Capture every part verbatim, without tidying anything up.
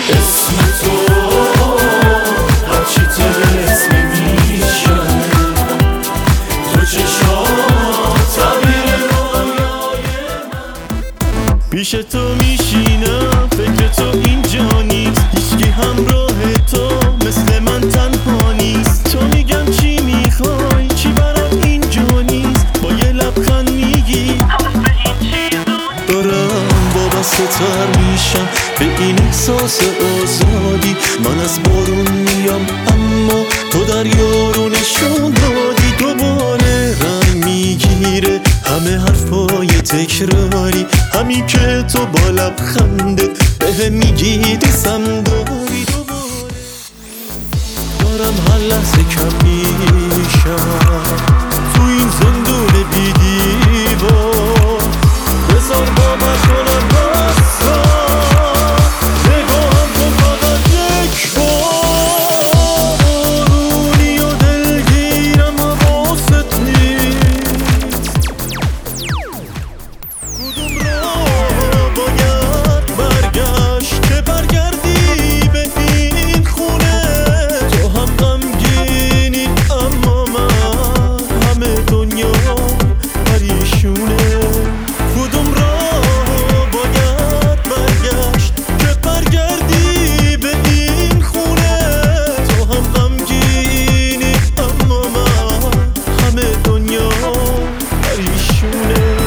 اسم تو هرچی تلسم میشن، تو چشات تعبیر رویای من. پیش تو میشینم فکر تو اینجا نیست، هیچکی همراه تو مثل من تنها نیست. تو میگم چی میخوای چی برات اینجا نیست، با یه لبخند میگی دارم وابسته تر میشم به این احساس آزادی. من از بارون میام اما تو دریا رو نشون دادی. دوباره رنگ میگیره همه حرفای تکراری، همین که تو با لبخندت به میگی دوستم داری. دوباره دارم هر لحظه کم میشم تو این زندون بی دیوار. بذار با من کنم بسا نگاهم کن فقط یک بار. بارونی و دلگیرم حواست نیست، کدوم راه باید برگشت که برگردی به این خونه. تو هم غمگینی اما من همه دنیا پریشونه. کدوم راه باید برگشت که برگردی به این خونه. تو هم غمگینی اما من همه دنیا پریشونه.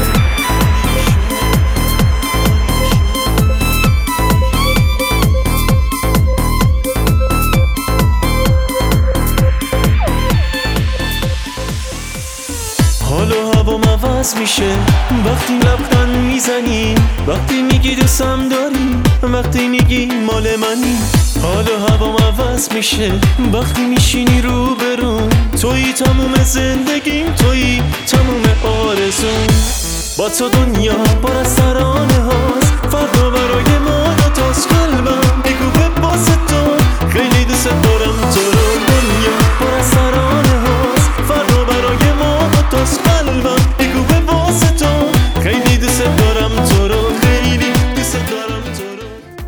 حال و هوام عوض میشه وقتی لبخند میزنی، وقتی میگی دوستم داری، وقتی میگی مال منی. حال و هوام عوض میشه وقتی میشینی رو برون. تویی تموم زندگیم، تویی تموم آرزوم. با تو دنیا پر از ترانه هاست، فردا برای ما دوتاست. قلبم میگوه واسه تو خیلی دوست دارم تو رو. دنیا پر از ترانه هاست، فردا برای ما دوتاست. قلبم میگوه واسه تو خیلی دوست دارم تو رو، خیلی دوست دارم تو رو.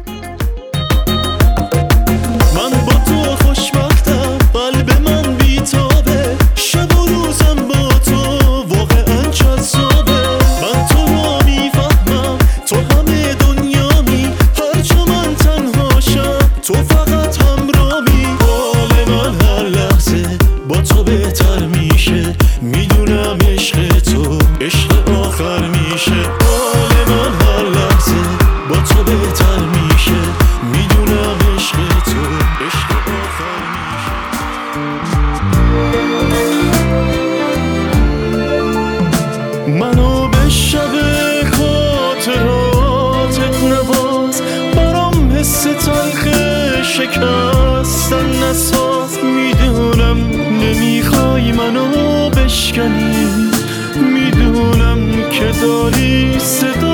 من با تو خوشبختم، قلب من بیتابه، شب و روزم با تو واقعا جذابه. من تو رو میفهمم، تو همه دنیامی، هرچه من تنهاشم تو فقط همرامی. حال من هر لحظه با تو بهتر میشه، میدونم عشق تو عشق آخر میشه. حال من هر لحظه با تو بهتر میشه، میدونم عشق تو عشق آخر میشه. منو به شب خاطراتت نواز، برام حس تلخ شکستن نساز. میدونم نمیخوای منو بشکنی، میدونم که داری صدا